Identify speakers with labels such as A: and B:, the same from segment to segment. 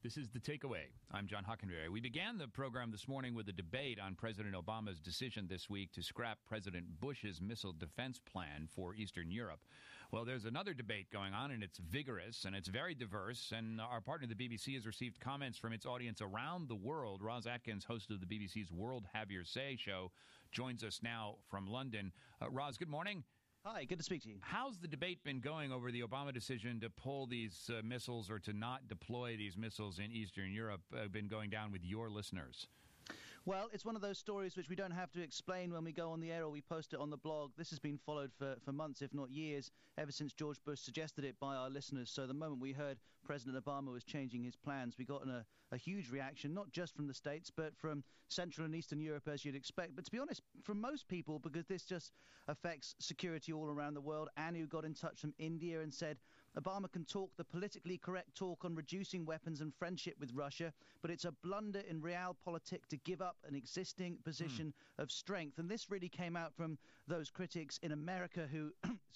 A: This is The Takeaway. I'm John Hockenberry. We began the program this morning with a debate on President Obama's decision this week to scrap President Bush's missile defense plan for Eastern Europe. Well, there's another debate going on, and it's vigorous, and it's very diverse, and our partner, the BBC, has received comments from its audience around the world. Roz Atkins, host of the BBC's World Have Your Say show, joins us now from London. Roz, good morning.
B: Hi, good to speak to you.
A: How's the debate been going over the Obama decision to pull these missiles or to not deploy these missiles in Eastern Europe been going down with your listeners?
B: Well, it's one of those stories which we don't have to explain when we go on the air or we post it on the blog. This has been followed for months, if not years, ever since George Bush suggested it by our listeners. So the moment we heard President Obama was changing his plans, we got a huge reaction, not just from the States, but from Central and Eastern Europe, as you'd expect. But to be honest, from most people, because this just affects security all around the world. Anu got in touch from India and said, Obama can talk the politically correct talk on reducing weapons and friendship with Russia, but it's a blunder in realpolitik to give up an existing position of strength. And this really came out from those critics in America who,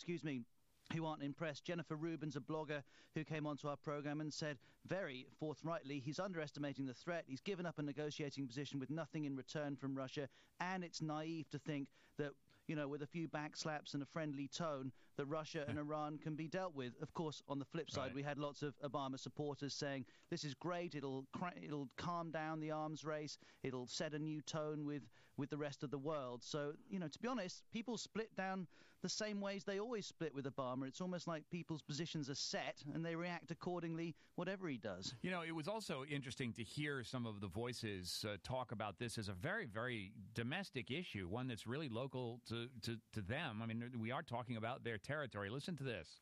B: who aren't impressed. Jennifer Rubin's a blogger who came onto our program and said very forthrightly he's underestimating the threat. He's given up a negotiating position with nothing in return from Russia, and it's naive to think that, you know, with a few backslaps and a friendly tone, that Russia and Iran can be dealt with. Of course, on the flip side, we had lots of Obama supporters saying this is great. It'll calm down the arms race. It'll set a new tone with the rest of the world. So, you know, to be honest, people split down the same ways they always split with Obama. It's almost like people's positions are set and they react accordingly, whatever he does.
A: You know, it was also interesting to hear some of the voices talk about this as a very, very domestic issue, one that's really local to them. I mean, we are talking about their territory. Listen to this.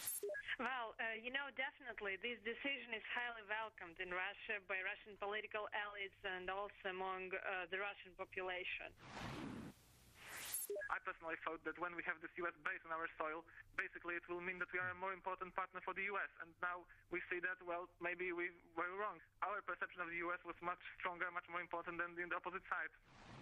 C: Well, definitely this decision is highly welcomed in Russia by Russian political elites and also among the Russian population.
D: I personally thought that when we have this U.S. base on our soil, basically it will mean that we are a more important partner for the U.S. And now we see that, well, maybe we were wrong. Our perception of the U.S. was much stronger, much more important than the opposite side.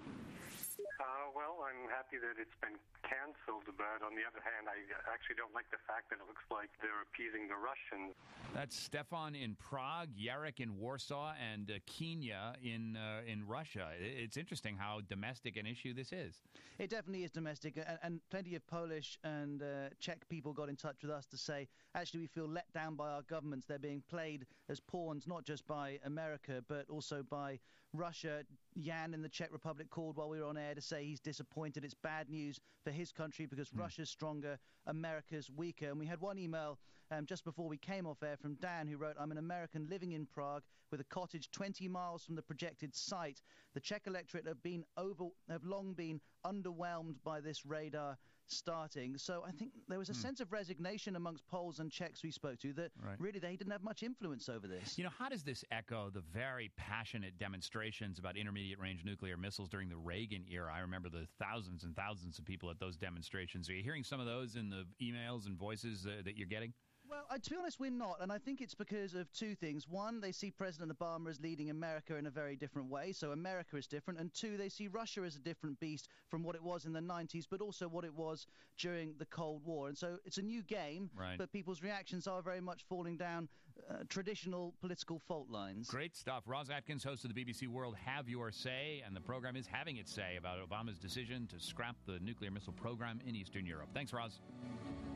E: Well, I'm happy that it's been canceled, but on the other hand, I actually don't like the fact that it looks like they're appeasing the Russians.
A: That's Stefan in Prague, Yarek in Warsaw, and Kenya in Russia. It's interesting how domestic an issue this is.
B: It definitely is domestic, and plenty of Polish and Czech people got in touch with us to say, actually, we feel let down by our governments. They're being played as pawns, not just by America, but also by Russia. Jan in the Czech Republic called while we were on air to say he's disappointed. It's bad news for his country because Russia's stronger, America's weaker. And we had one email just before we came off air from Dan who wrote, I'm an American living in Prague with a cottage 20 miles from the projected site. The Czech electorate have long been underwhelmed by this radar starting. So I think there was a sense of resignation amongst Poles and Czechs we spoke to that really they didn't have much influence over this.
A: You know, how does this echo the very passionate demonstrations about intermediate-range nuclear missiles during the Reagan era? I remember the thousands and thousands of people at those demonstrations. Are you hearing some of those in the emails and voices that you're getting?
B: Well, to be honest, we're not, and I think it's because of two things. One, they see President Obama as leading America in a very different way, so America is different. And two, they see Russia as a different beast from what it was in the 90s, but also what it was during the Cold War. And so it's a new game, but people's reactions are very much falling down traditional political fault lines.
A: Great stuff. Roz Atkins, host of the BBC World Have Your Say, and the program is having its say about Obama's decision to scrap the nuclear missile program in Eastern Europe. Thanks, Roz.